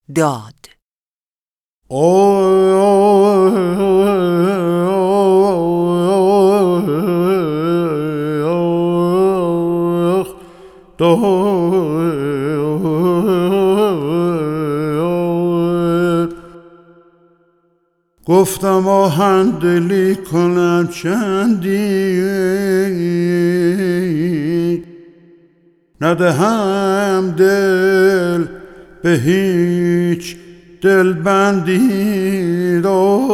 داد. گفتم آهن دلی کنم چندی، ندهم دل به هیچ دلبندی.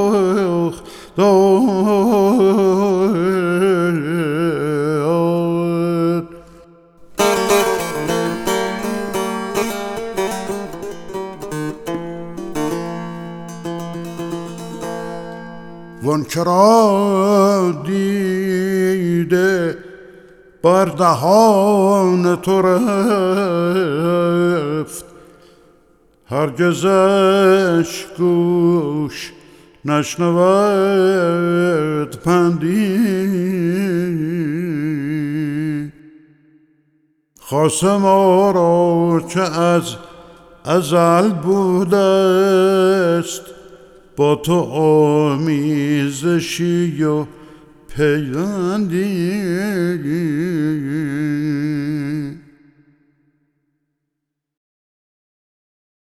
وان که را دیده بر دهان تو رفت، هرگزش گوش نشنود پندی. خاصه ما را که از ازل بوده است با تو آمیزشی و پیوندی.